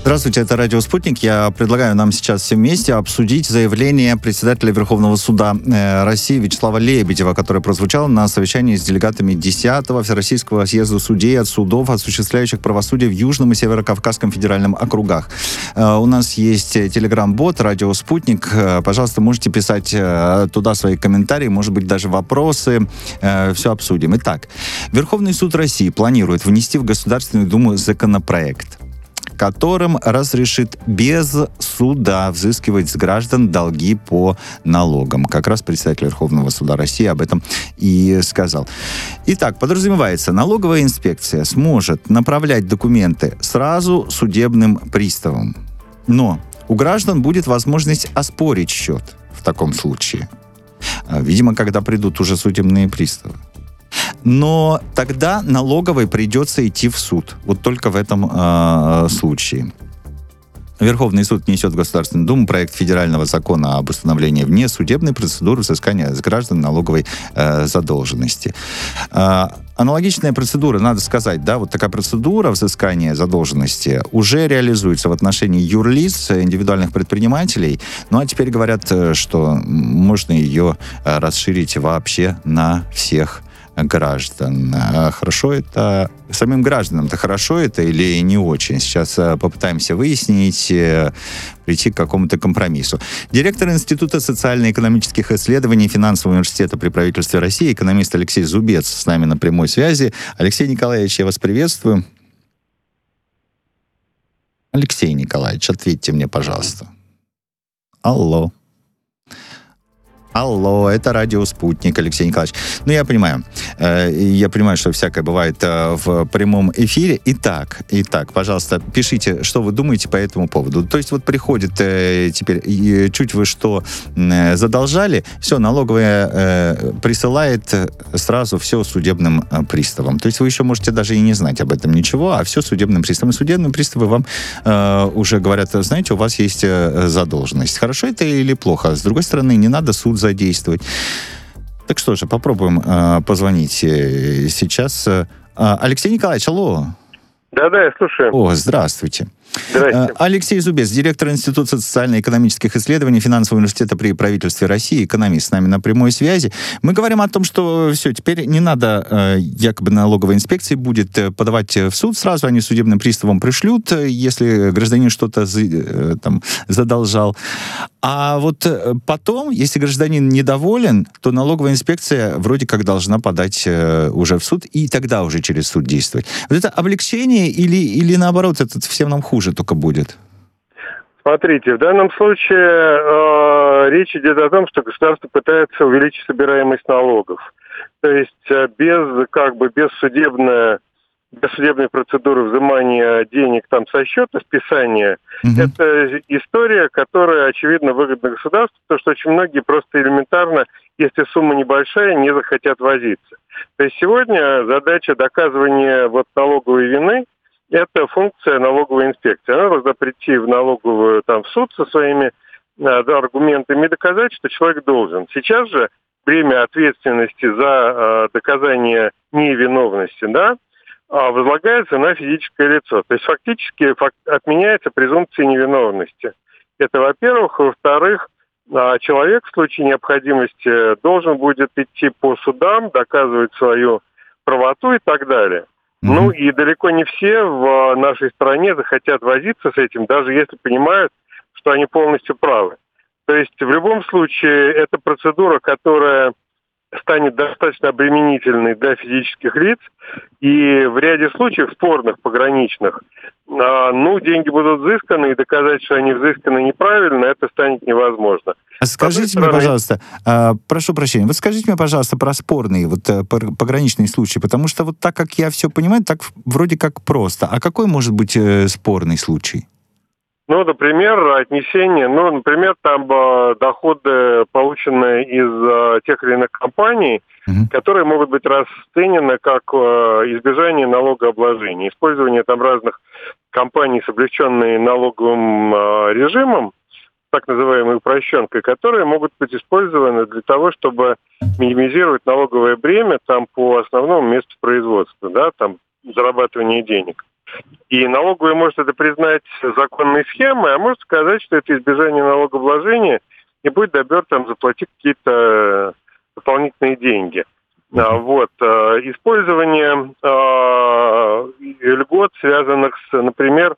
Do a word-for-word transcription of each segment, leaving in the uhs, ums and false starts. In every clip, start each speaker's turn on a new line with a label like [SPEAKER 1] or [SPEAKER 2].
[SPEAKER 1] Здравствуйте, это «Радио Спутник». Я предлагаю нам сейчас все вместе обсудить заявление председателя Верховного суда России Вячеслава Лебедева, которое прозвучало на совещании с делегатами десятого Всероссийского съезда судей от судов, осуществляющих правосудие в Южном и Северо-Кавказском федеральном округах. У нас есть телеграм-бот «Радио Спутник». Пожалуйста, можете писать туда свои комментарии, может быть, даже вопросы. Все обсудим. Итак, Верховный суд России планирует внести в Государственную Думу законопроект, которым разрешит без суда взыскивать с граждан долги по налогам. Как раз председатель Верховного суда России об этом и сказал. Итак, подразумевается, налоговая инспекция сможет направлять документы сразу судебным приставам. Но у граждан будет возможность оспорить счет в таком случае. Видимо, когда придут уже судебные приставы. Но тогда налоговой придется идти в суд. Вот только в этом э, случае. Верховный суд внесет в Государственную Думу проект федерального закона об установлении внесудебной процедуры взыскания с граждан налоговой э, задолженности. Э, аналогичная процедура, надо сказать, да, вот такая процедура взыскания задолженности уже реализуется в отношении юрлиц, индивидуальных предпринимателей. Ну, а теперь говорят, что можно ее расширить вообще на всех граждан. Хорошо это... Самим гражданам-то хорошо это или не очень? Сейчас попытаемся выяснить, прийти к какому-то компромиссу. Директор Института социально-экономических исследований Финансового университета при правительстве России, экономист Алексей Зубец с нами на прямой связи. Алексей Николаевич, я вас приветствую. Алексей Николаевич, ответьте мне, пожалуйста. Алло. Алло, это «Радио Спутник», Алексей Николаевич. Ну, я понимаю. Э, я понимаю, что всякое бывает э, в прямом эфире. Итак, итак, пожалуйста, пишите, что вы думаете по этому поводу. То есть вот приходит э, теперь, э, чуть вы что э, задолжали, все, налоговая э, присылает сразу все судебным э, приставам. То есть вы еще можете даже и не знать об этом ничего, а все судебным приставам. Судебные приставы вам э, уже говорят, знаете, у вас есть э, задолженность. Хорошо это или плохо? С другой стороны, не надо суд задействовать. Так что же, попробуем э, позвонить э, сейчас. Э, Алексей Николаевич, алло.
[SPEAKER 2] Да-да, я слушаю.
[SPEAKER 1] О, здравствуйте.
[SPEAKER 2] Здравствуйте.
[SPEAKER 1] Алексей Зубец, директор Института социально-экономических исследований Финансового университета при правительстве России, экономист с нами на прямой связи. Мы говорим о том, что все, теперь не надо, э, якобы налоговой инспекции будет подавать в суд сразу, они судебным приставам пришлют, если гражданин что-то э, там задолжал. А вот потом, если гражданин недоволен, то налоговая инспекция вроде как должна подать э, уже в суд, и тогда уже через суд действовать. Вот это облегчение или, или наоборот, это всем нам хуже только будет?
[SPEAKER 2] Смотрите, в данном случае э, речь идет о том, что государство пытается увеличить собираемость налогов. То есть э, без, как бы, без судебной, без судебной процедуры взимания денег там со счета, списания, угу. Это история, которая, очевидно, выгодна государству, потому что очень многие просто элементарно, если сумма небольшая, не захотят возиться. То есть сегодня задача доказывания вот налоговой вины — это функция налоговой инспекции. Она должна прийти в налоговую, там, в суд со своими да, аргументами и доказать, что человек должен. Сейчас же бремя ответственности за э, доказание невиновности, да, возлагается на физическое лицо. То есть фактически фак- отменяется презумпция невиновности. Это, во-первых. Во-вторых, э, человек в случае необходимости должен будет идти по судам, доказывать свою правоту и так далее. Mm-hmm. Ну и далеко не все в нашей стране захотят возиться с этим, даже если понимают, что они полностью правы. То есть в любом случае это процедура, которая станет достаточно обременительной для физических лиц, и в ряде случаев спорных, пограничных, ну, деньги будут взысканы, и доказать, что они взысканы неправильно, это станет невозможно.
[SPEAKER 1] А скажите стороны... мне, пожалуйста, э, прошу прощения, вот скажите мне, пожалуйста, про спорные, вот э, пограничные случаи, потому что вот так, как я все понимаю, так вроде как просто. А какой может быть э, спорный случай?
[SPEAKER 2] Ну, например, отнесение, ну, например, там э, доходы, полученные из э, тех или иных компаний, угу. которые могут быть расценены как э, избежание налогообложения, использование там разных компаний с облегченной налоговым э, режимом, так называемой упрощенкой, которые могут быть использованы для того, чтобы минимизировать налоговое бремя там по основному месту производства, да, там зарабатывания денег. И налоговая может это признать законной схемой, а может сказать, что это избежание налогообложения, и будет добер там заплатить какие-то дополнительные деньги. А, вот. Использование а, льгот, связанных, с, например,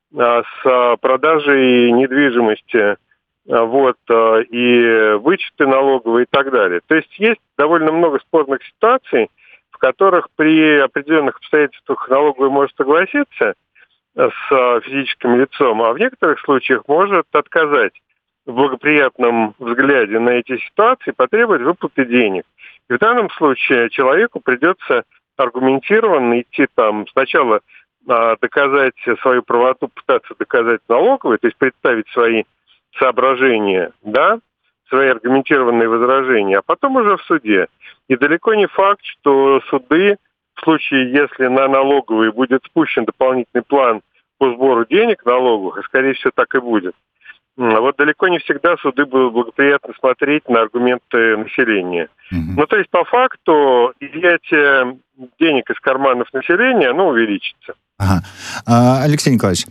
[SPEAKER 2] с продажей недвижимости, вот, и вычеты налоговые и так далее. То есть есть довольно много спорных ситуаций, в которых при определенных обстоятельствах налоговая может согласиться с физическим лицом, а в некоторых случаях может отказать в благоприятном взгляде на эти ситуации, потребовать выплаты денег. И в данном случае человеку придется аргументированно идти там сначала а, доказать свою правоту, пытаться доказать налоговой, то есть представить свои соображения, да, свои аргументированные возражения, а потом уже в суде. И далеко не факт, что суды, в случае, если на налоговые будет спущен дополнительный план по сбору денег налоговых, и, скорее всего, так и будет, вот далеко не всегда суды будут благоприятно смотреть на аргументы населения. Mm-hmm. Ну, то есть, по факту, изъятие денег из карманов населения, оно увеличится.
[SPEAKER 1] Ага. А, Алексей Николаевич,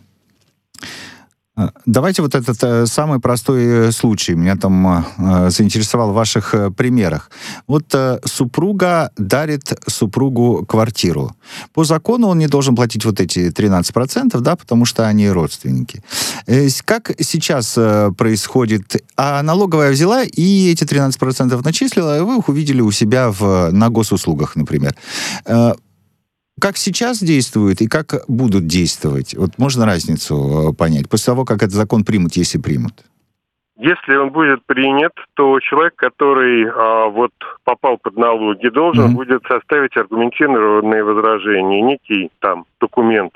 [SPEAKER 1] давайте вот этот э, самый простой случай. Меня там э, заинтересовал в ваших э, примерах. Вот э, супруга дарит супругу квартиру. По закону он не должен платить вот эти тринадцать процентов, да, потому что они родственники. Э, как сейчас э, происходит? А налоговая взяла и эти тринадцать процентов начислила, и вы их увидели у себя в, на госуслугах, например. Э, Как сейчас действуют и как будут действовать? Вот можно разницу понять после того, как этот закон примут, если примут?
[SPEAKER 2] Если он будет принят, то человек, который а, вот попал под налоги, должен mm-hmm. будет составить аргументированные возражения, некий там документ,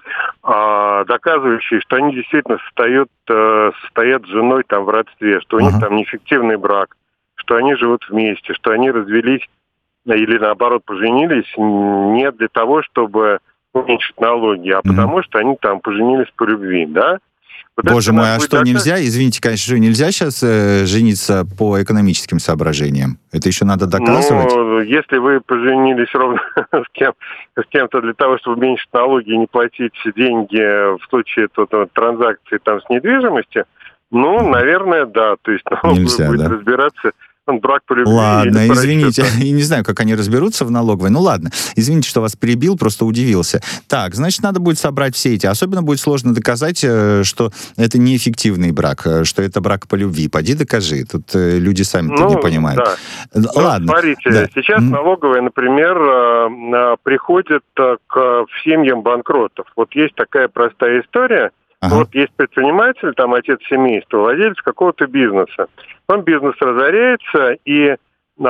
[SPEAKER 2] а, доказывающий, что они действительно состоят, а, состоят с женой там в родстве, что у uh-huh. них там неэффективный брак, что они живут вместе, что они развелись или, наоборот, поженились не для того, чтобы уменьшить налоги, а mm-hmm. потому что они там поженились по любви, да? Вот
[SPEAKER 1] Боже мой, а что,
[SPEAKER 2] доказ...
[SPEAKER 1] нельзя? Извините, конечно, что нельзя сейчас э, жениться по экономическим соображениям? Это еще надо доказывать?
[SPEAKER 2] Ну, если вы поженились ровно с, кем, с кем-то для того, чтобы уменьшить налоги и не платить деньги в случае то, то, транзакции там с недвижимостью, ну, mm-hmm. наверное, да. То есть налоговая будет да? разбираться... Он брак по любви.
[SPEAKER 1] Ладно, извините, я не знаю, как они разберутся в налоговой. Ну ладно, извините, что вас перебил, просто удивился. Так, значит, надо будет собрать все эти. Особенно будет сложно доказать, что это неэффективный брак, что это брак по любви. Поди докажи. Тут люди сами-то ну, не понимают.
[SPEAKER 2] Да.
[SPEAKER 1] Ладно.
[SPEAKER 2] Ну, смотрите,
[SPEAKER 1] да.
[SPEAKER 2] сейчас mm-hmm. налоговая, например, приходит к семьям банкротов. Вот есть такая простая история. Ага. Вот есть предприниматель, там отец семейства, владелец какого-то бизнеса. Он бизнес разоряется, и э,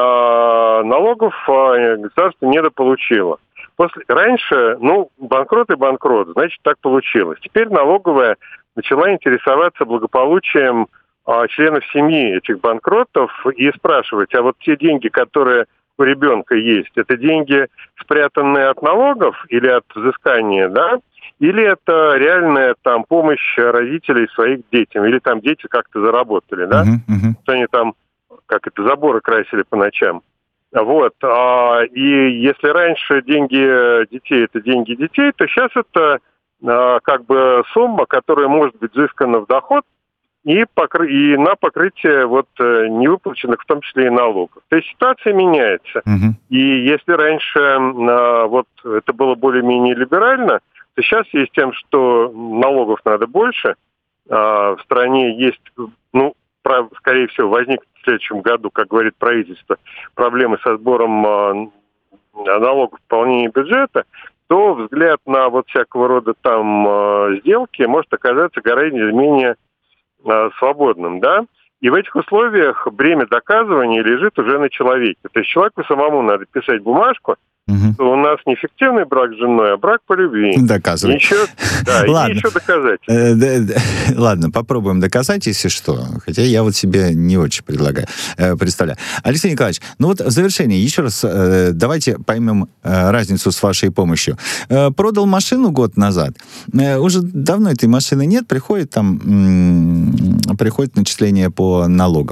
[SPEAKER 2] налогов э, государство недополучило. После, раньше, ну, банкрот и банкрот, значит, так получилось. Теперь налоговая начала интересоваться благополучием э, членов семьи этих банкротов и спрашивать, а вот те деньги, которые у ребенка есть, это деньги, спрятанные от налогов или от взыскания, да? Или это реальная там помощь родителей своих детям, или там дети как-то заработали, да? Uh-huh, uh-huh. Что они там, как это, заборы красили по ночам. Вот. А, и если раньше деньги детей – это деньги детей, то сейчас это а, как бы сумма, которая может быть взыскана в доход и, покры... и на покрытие вот невыплаченных, в том числе и налогов. То есть ситуация меняется. Uh-huh. И если раньше а, вот это было более-менее либерально, то сейчас есть тем, что налогов надо больше. А, в стране есть, ну, про, скорее всего, возникнет в следующем году, как говорит правительство, проблемы со сбором а, налогов в выполнении бюджета, то взгляд на вот всякого рода там а, сделки может оказаться гораздо менее а, свободным, да? И в этих условиях бремя доказывания лежит уже на человеке. То есть человеку самому надо писать бумажку, угу. что у нас не фиктивный брак с женой, а брак по любви.
[SPEAKER 1] Доказывать.
[SPEAKER 2] Еще, да,
[SPEAKER 1] ладно.
[SPEAKER 2] И еще доказать.
[SPEAKER 1] Э, да, да. Ладно, попробуем доказать, если что. Хотя я вот себе не очень предлагаю, э, представляю. Алексей Николаевич, ну вот в завершение еще раз э, давайте поймем э, разницу с вашей помощью. Э, продал машину год назад. Э, уже давно этой машины нет. Приходит там м- приходит начисление по налогам.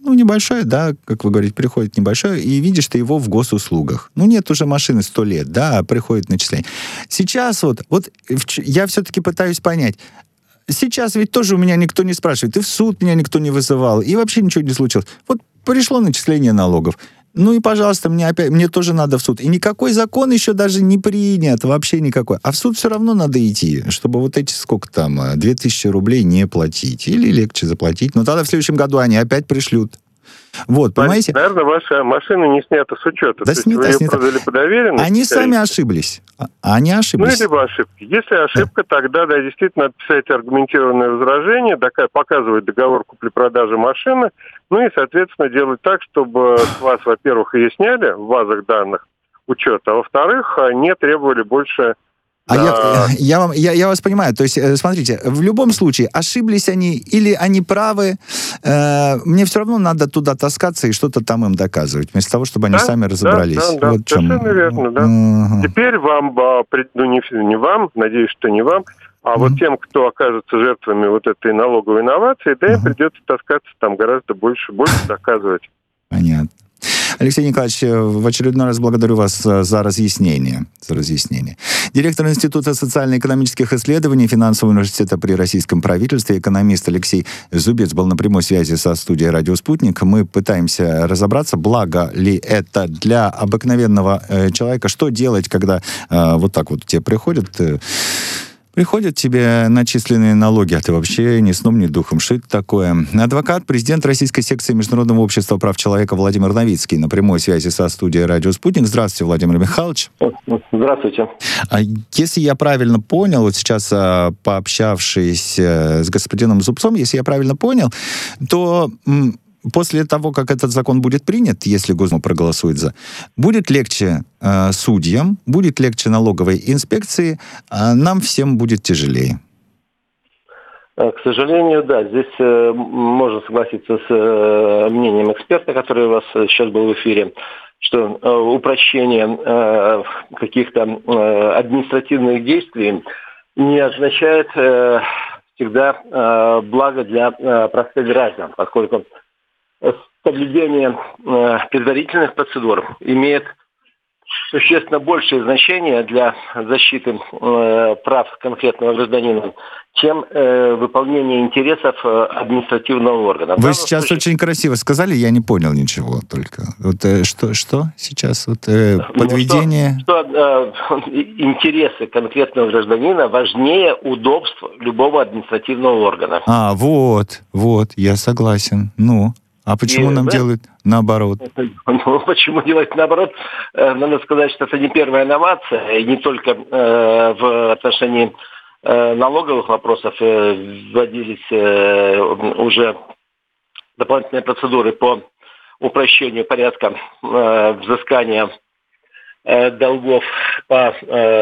[SPEAKER 1] ну, небольшое, да, как вы говорите, приходит небольшое, и видишь ты его в госуслугах. Ну, нет уже машины сто лет, да, а приходит начисление. Сейчас вот, вот я все-таки пытаюсь понять, сейчас ведь тоже у меня никто не спрашивает, и в суд меня никто не вызывал, и вообще ничего не случилось. Вот пришло начисление налогов. Ну и, пожалуйста, мне опять, мне тоже надо в суд. И никакой закон еще даже не принят, вообще никакой. А в суд все равно надо идти, чтобы вот эти, сколько там, две тысячи рублей не платить. Или легче заплатить. Но тогда в следующем году они опять пришлют. Вот, понимаете?
[SPEAKER 2] Наверное, ваша машина не снята с учета.
[SPEAKER 1] Да, снята,
[SPEAKER 2] вы ее
[SPEAKER 1] снята.
[SPEAKER 2] продали по доверенности.
[SPEAKER 1] Они сами ошиблись. Они ошиблись.
[SPEAKER 2] Ну, либо ошибки. Если ошибка, да. тогда, да, действительно, надо писать аргументированное возражение, показывать договор купли-продажи машины, ну и, соответственно, делать так, чтобы с вас, во-первых, ее сняли в базах данных учета, а во-вторых, не требовали больше...
[SPEAKER 1] А я, я, вам, я, я вас понимаю. То есть, смотрите, в любом случае, ошиблись они или они правы, э, мне все равно надо туда таскаться и что-то там им доказывать, вместо того, чтобы они
[SPEAKER 2] да,
[SPEAKER 1] сами разобрались.
[SPEAKER 2] Да, да,
[SPEAKER 1] вот
[SPEAKER 2] да, совершенно верно, да. Uh-huh. Теперь вам, ну не, не вам, надеюсь, что не вам, а uh-huh. вот тем, кто окажется жертвами вот этой налоговой инновации, да, uh-huh. им придется таскаться там гораздо больше, больше доказывать.
[SPEAKER 1] Понятно. Алексей Николаевич, в очередной раз благодарю вас за разъяснение. За разъяснение. Директор Института социально-экономических исследований Финансового университета при российском правительстве, экономист Алексей Зубец был на прямой связи со студией «Радио Спутник». Мы пытаемся разобраться, благо ли это для обыкновенного э, человека. Что делать, когда э, вот так вот тебе приходят... Э, Приходят тебе начисленные налоги, а ты вообще ни сном, ни духом. Что это такое? Адвокат, президент Российской секции Международного общества прав человека Владимир Новицкий на прямой связи со студией «Радио Спутник». Здравствуйте, Владимир Михайлович.
[SPEAKER 2] Здравствуйте.
[SPEAKER 1] Если я правильно понял, вот сейчас пообщавшись с господином Зубцом, если я правильно понял, то... После того, как этот закон будет принят, если Госдума проголосует за, будет легче э, судьям, будет легче налоговой инспекции, а нам всем будет тяжелее.
[SPEAKER 3] К сожалению, да, здесь э, можно согласиться с э, мнением эксперта, который у вас сейчас был в эфире, что э, упрощение э, каких-то э, административных действий не означает э, всегда э, благо для э, простых граждан, поскольку соблюдение э, предварительных процедур имеет существенно большее значение для защиты э, прав конкретного гражданина, чем э, выполнение интересов э, административного органа.
[SPEAKER 1] Вы сейчас случае... очень красиво сказали, я не понял ничего только. Вот э, что, что сейчас? Вот, э, подведение...
[SPEAKER 3] Ну, что, что э, интересы конкретного гражданина важнее удобств любого административного органа.
[SPEAKER 1] А, вот, вот, я согласен. Ну... А почему и, нам да? делают наоборот?
[SPEAKER 3] Ну, почему делать наоборот? Надо сказать, что это не первая инновация, и не только э, в отношении э, налоговых вопросов э, вводились э, уже дополнительные процедуры по упрощению порядка э, взыскания э, долгов по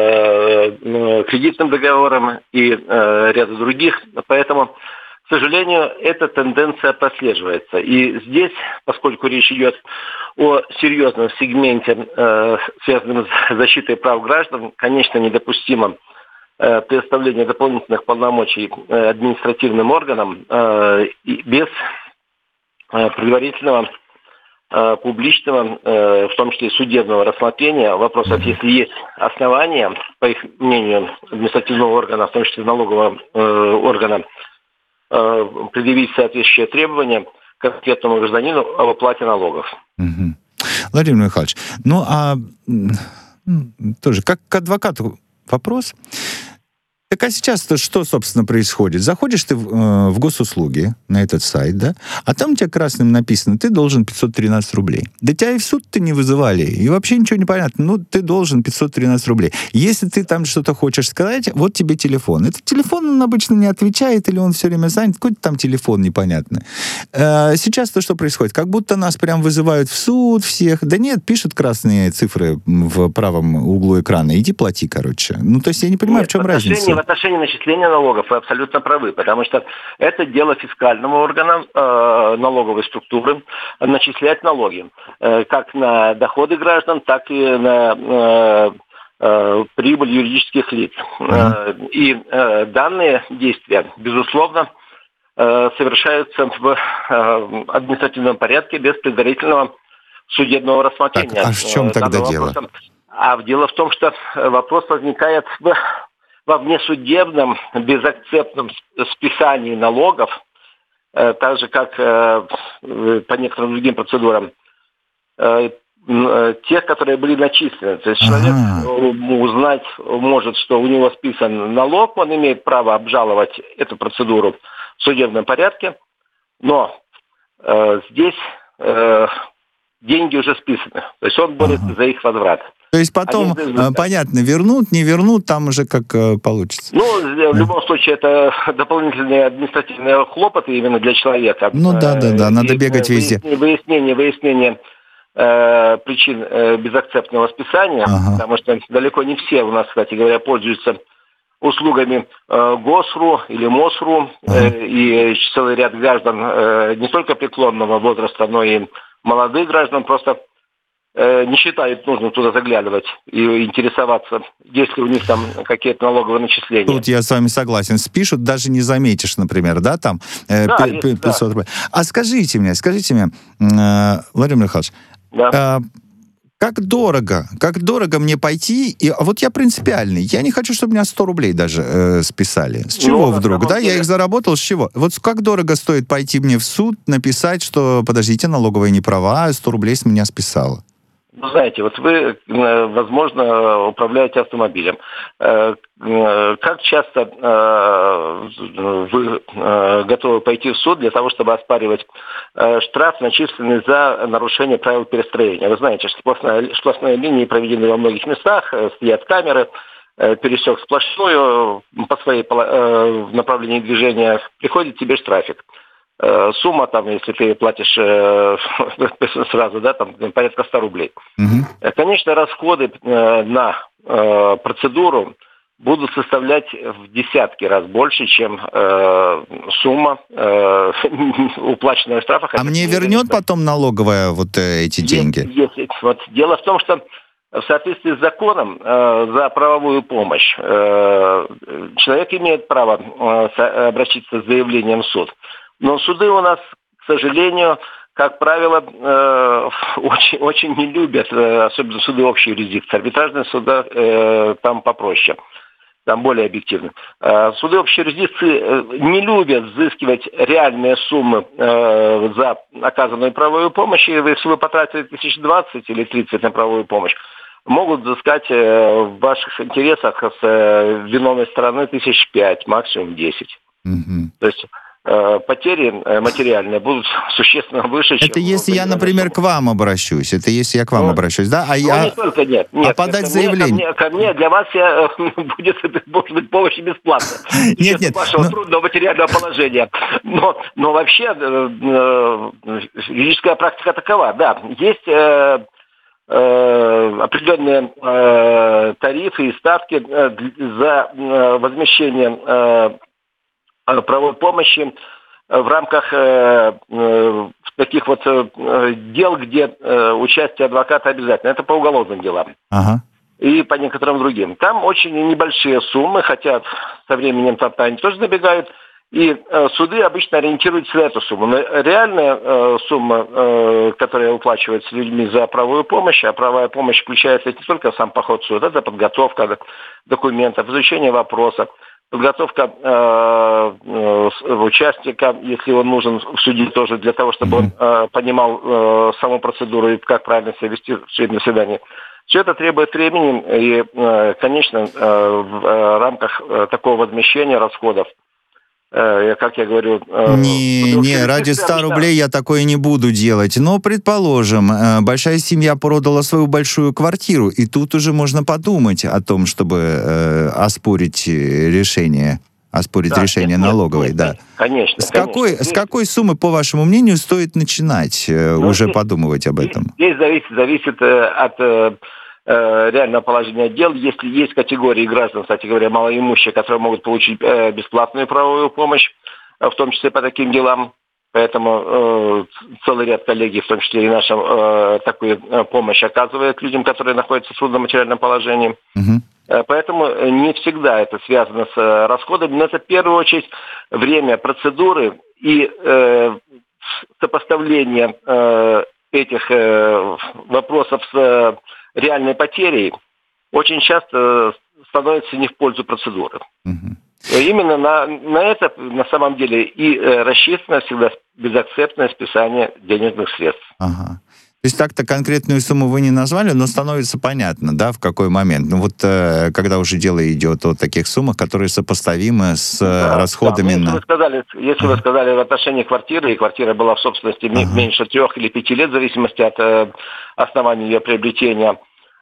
[SPEAKER 3] э, кредитным договорам и э, ряду других. Поэтому, к сожалению, эта тенденция прослеживается. И здесь, поскольку речь идет о серьезном сегменте, э, связанном с защитой прав граждан, конечно, недопустимо э, предоставление дополнительных полномочий э, административным органам э, и без э, предварительного э, публичного, э, в том числе судебного рассмотрения вопросов, если есть основания, по их мнению, административного органа, в том числе налогового э, органа, предъявить соответствующие требования конкретному гражданину об оплате налогов.
[SPEAKER 1] Угу. Владимир Михайлович, ну а тоже как к адвокату вопрос. Так а сейчас-то что, собственно, происходит? Заходишь ты в, э, в госуслуги на этот сайт, да, а там у тебя красным написано, ты должен пятьсот тринадцать рублей. Да тебя и в суд-то не вызывали, и вообще ничего не понятно. Ну, ты должен пятьсот тринадцать рублей. Если ты там что-то хочешь сказать, вот тебе телефон. Этот телефон, он обычно не отвечает, или он все время занят, какой-то там телефон непонятно. Э, сейчас-то что происходит? Как будто нас прям вызывают в суд всех. Да нет, пишут красные цифры в правом углу экрана. Иди плати, короче. Ну, то есть я не понимаю, нет, в чем разница.
[SPEAKER 3] В отношении начисления налогов вы абсолютно правы, потому что это дело фискального органа э, налоговой структуры начислять налоги, э, как на доходы граждан, так и на э, э, прибыль юридических лиц. Uh-huh. Э, и э, данные действия, безусловно, э, совершаются в э, административном порядке без предварительного судебного рассмотрения.
[SPEAKER 1] Так, а в чем
[SPEAKER 3] э,
[SPEAKER 1] тогда
[SPEAKER 3] данного
[SPEAKER 1] дело?
[SPEAKER 3] вопроса. А дело в том, что вопрос возникает в, во внесудебном безакцептном списании налогов, э, так же, как э, по некоторым другим процедурам, э, тех, которые были начислены. То есть ага. человек узнать может, что у него списан налог, он имеет право обжаловать эту процедуру в судебном порядке, но э, здесь э, деньги уже списаны. То есть он борется ага. за их возврат.
[SPEAKER 1] То есть потом, Они, э, понятно, вернут, не вернут, там уже как э, получится.
[SPEAKER 3] Ну, в любом случае, это дополнительные административные хлопоты именно для человека.
[SPEAKER 1] Ну да, да, да, надо бегать везде.
[SPEAKER 3] Выяснение, выяснение э, причин э, безакцептного списания, ага. потому что далеко не все у нас, кстати говоря, пользуются услугами э, ГОСРУ или МОСРУ, ага. э, и целый ряд граждан э, не только преклонного возраста, но и молодых граждан просто не считают нужным туда заглядывать и интересоваться, есть ли у них там какие-то налоговые начисления.
[SPEAKER 1] Тут я с вами согласен. Спишут, даже не заметишь, например, да, там э, да, пятьсот рублей. А скажите мне, скажите мне, э, Владимир Михайлович, да. э, как дорого, как дорого мне пойти, и а вот я принципиальный, я не хочу, чтобы меня сто рублей даже э, списали. С чего ну, вдруг, да? Деле... Я их заработал, с чего? Вот как дорого стоит пойти мне в суд, написать, что, подождите, налоговая не права, сто рублей с меня списала?
[SPEAKER 3] Ну, знаете, вот вы, возможно, управляете автомобилем. Как часто вы готовы пойти в суд для того, чтобы оспаривать штраф, начисленный за нарушение правил перестроения? Вы знаете, что сплошные, сплошные линии проведены во многих местах, стоят камеры, пересек сплошную по своей направлению движения, приходит тебе штрафик. Сумма, там, если ты платишь э, сразу, да, там порядка ста рублей. Угу. Конечно, расходы э, на э, процедуру будут составлять в десятки раз больше, чем э, сумма э, уплаченного штрафа.
[SPEAKER 1] А мне вернет потом налоговая вот э, эти деньги?
[SPEAKER 3] Есть, есть. Вот. Дело в том, что в соответствии с законом э, за правовую помощь э, человек имеет право э, обратиться с заявлением в суд. Но суды у нас, к сожалению, как правило, э, очень, очень не любят, э, особенно суды общей юрисдикции. Арбитражные суда э, там попроще, там более объективно. Э, суды общей юрисдикции э, не любят взыскивать реальные суммы э, за оказанную правовую помощь. И если вы потратили тысяч двадцать или тридцать на правовую помощь, могут взыскать э, в ваших интересах с э, виновной стороны тысяч пять, максимум десять. Mm-hmm. То есть потери материальные будут существенно выше,
[SPEAKER 1] это чем... Это если я, например, к вам обращусь. Это если я к вам ну, обращусь, да? А
[SPEAKER 3] ну,
[SPEAKER 1] я...
[SPEAKER 3] не только, нет. нет
[SPEAKER 1] а подать заявление?
[SPEAKER 3] Ко мне, ко мне, для вас я, будет, может быть, помощь бесплатно.
[SPEAKER 1] Нет, нет.
[SPEAKER 3] Вашего но... трудного материального положения. Но, но вообще юридическая практика такова. Да, есть э, э, определенные э, тарифы и ставки за э, возмещение э, правовой помощи в рамках э, э, таких вот э, дел, где э, участие адвоката обязательно. Это по уголовным делам. Ага. И по некоторым другим. Там очень небольшие суммы, хотя со временем там они тоже набегают. И э, суды обычно ориентируются на эту сумму. Но реальная э, сумма, э, которая уплачивается людьми за правовую помощь, а правовая помощь включает не только сам поход в суд, это подготовка документов, изучение вопроса, подготовка э, э, участника, если он нужен в суде тоже, для того, чтобы он э, понимал э, саму процедуру и как правильно себя вести в судебном заседании. Все это требует времени, и, э, конечно, э, в э, рамках э, такого возмещения расходов, э, как я говорю... Э,
[SPEAKER 1] не, не, ради ста рублей я такое не буду делать. Но, предположим, э, большая семья продала свою большую квартиру, и тут уже можно подумать о том, чтобы э, оспорить решение, оспорить да, решение нет, налоговой. Нет, да.
[SPEAKER 3] Конечно.
[SPEAKER 1] С, конечно. Какой, с какой суммы, по вашему мнению, стоит начинать э, ну, уже здесь, подумывать об этом?
[SPEAKER 3] Здесь зависит, зависит э, от... Э, реального положения дел. Если есть категории граждан, кстати говоря, малоимущие, которые могут получить э, бесплатную правовую помощь, э, в том числе по таким делам. Поэтому э, целый ряд коллеги, в том числе и наша, э, такую э, помощь оказывает людям, которые находятся в трудном материальном положении. Угу. Поэтому не всегда это связано с расходами, но это в первую очередь время, процедуры и э, сопоставление э, этих э, вопросов с э, реальной потерей очень часто становится не в пользу процедуры. Угу. Именно на, на это на самом деле и э, рассчитано всегда безакцептное списание денежных средств.
[SPEAKER 1] Ага. То есть так-то конкретную сумму вы не назвали, но становится понятно, да, в какой момент. Ну вот э, когда уже дело идет о таких суммах, которые сопоставимы с да, расходами
[SPEAKER 3] да. Ну,
[SPEAKER 1] на...
[SPEAKER 3] Если, вы сказали, если вы сказали в отношении квартиры, и квартира была в собственности ага. меньше трех или пяти лет, в зависимости от э, основания ее приобретения,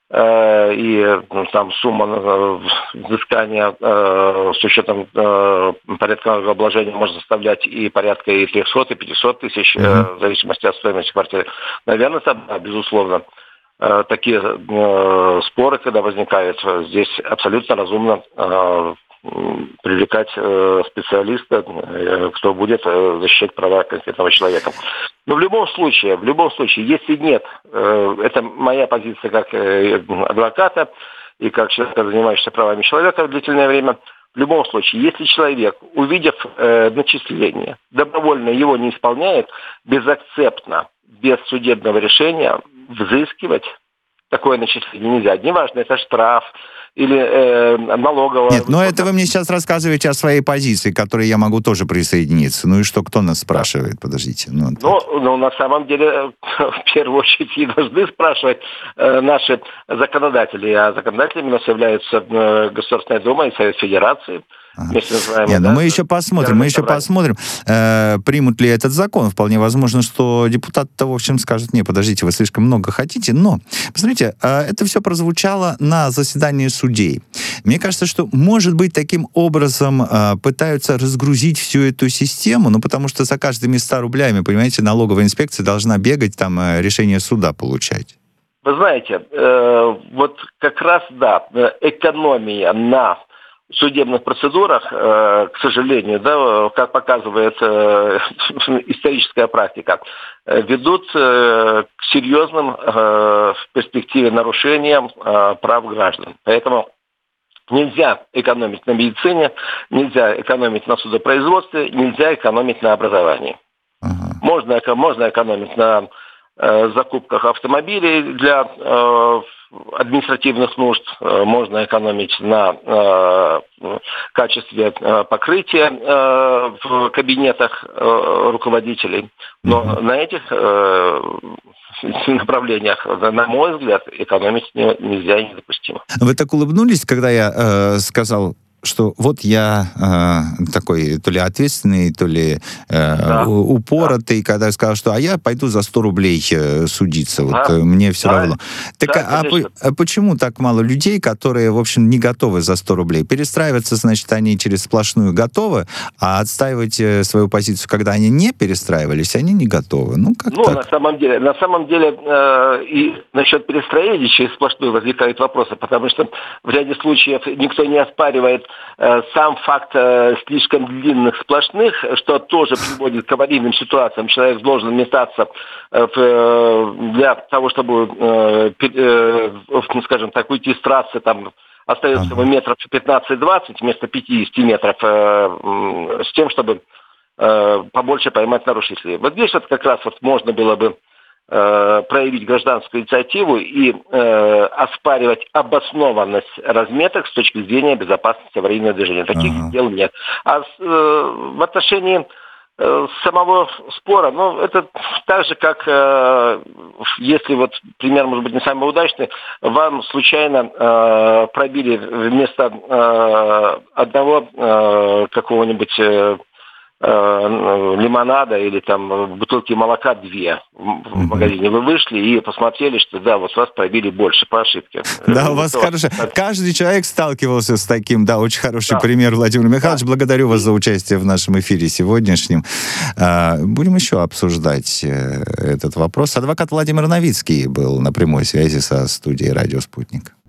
[SPEAKER 3] э, и ну, там сумма э, взыскания э, с учетом э, порядкового обложения может составлять и порядка и трехсот, и пятисот тысяч, uh-huh. э, в зависимости от стоимости квартиры. Наверное, там, безусловно, э, такие э, споры, когда возникают, здесь абсолютно разумно э, привлекать э, специалиста, э, кто будет э, защищать права конкретного человека. Но в любом случае, в любом случае, если нет, э, это моя позиция как э, адвоката и как человека, занимающегося правами человека в длительное время, в любом случае, если человек, увидев э, начисление, добровольно его не исполняет, безакцептно, без судебного решения взыскивать такое начисление нельзя. Неважно, это штраф или э, налоговая...
[SPEAKER 1] Нет, но это вы мне сейчас рассказываете о своей позиции, к которой я могу тоже присоединиться. Ну и что, кто нас спрашивает? Подождите. Ну,
[SPEAKER 3] ну, ну на самом деле, в первую очередь, и должны спрашивать э, наши законодатели. А законодателями у нас являются э, Государственная Дума и Совет Федерации.
[SPEAKER 1] Ага. Нет, да, мы еще посмотрим, мы еще посмотрим, э, примут ли этот закон. Вполне возможно, что депутаты-то, в общем, скажут: не, подождите, вы слишком много хотите. Но, посмотрите, э, это все прозвучало на заседании судей. Мне кажется, что, может быть, таким образом э, пытаются разгрузить всю эту систему, ну, потому что за каждыми ста рублями, понимаете, налоговая инспекция должна бегать, там, э, решение суда получать.
[SPEAKER 3] Вы знаете, э, вот как раз, да, экономия на судебных процедурах, э, к сожалению, да, как показывает э, историческая практика, э, ведут э, к серьезным э, в перспективе нарушениям э, прав граждан. Поэтому нельзя экономить на медицине, нельзя экономить на судопроизводстве, нельзя экономить на образовании. Uh-huh. Можно, можно экономить на э, закупках автомобилей для э, административных нужд, можно экономить на э, качестве э, покрытия э, в кабинетах э, руководителей. Но mm-hmm. на этих э, направлениях, на мой взгляд, экономить не, нельзя и недопустимо.
[SPEAKER 1] Вы так улыбнулись, когда я э, сказал, что вот я э, такой то ли ответственный, то ли э, да. упоротый, да. когда я сказал, что а я пойду за сто рублей э, судиться, вот да. мне все да. равно. Так да, а, а почему так мало людей, которые, в общем, не готовы за сто рублей? Перестраиваться, значит, они через сплошную готовы, а отстаивать э, свою позицию, когда они не перестраивались, они не готовы. Ну, как
[SPEAKER 3] ну
[SPEAKER 1] так?
[SPEAKER 3] на самом деле, на самом деле э, и насчет перестроения через сплошную возникают вопросы, потому что в ряде случаев никто не оспаривает сам факт э, слишком длинных сплошных, что тоже приводит к аварийным ситуациям. Человек должен метаться э, в, для того, чтобы, э, э, скажем так, уйти с трассы, там остается ему метров пятнадцать-двадцать вместо пятьдесят метров, э, с тем, чтобы э, побольше поймать нарушителей. Вот здесь вот как раз вот можно было бы проявить гражданскую инициативу и э, оспаривать обоснованность разметок с точки зрения безопасности аварийного движения. Таких uh-huh. дел нет. А э, в отношении э, самого спора, ну, это так же, как э, если вот пример, может быть, не самый удачный, вам случайно э, пробили вместо э, одного э, какого-нибудь э, лимонада или там бутылки молока две в mm-hmm. магазине. Вы вышли и посмотрели, что да, вот вас пробили больше по ошибке.
[SPEAKER 1] Да, у вас хорошо. Каждый человек сталкивался с таким, да, очень хороший да. пример, Владимир Михайлович. Да. Благодарю вас за участие в нашем эфире сегодняшнем. Будем еще обсуждать этот вопрос. Адвокат Владимир Новицкий был на прямой связи со студией «Радио Спутник».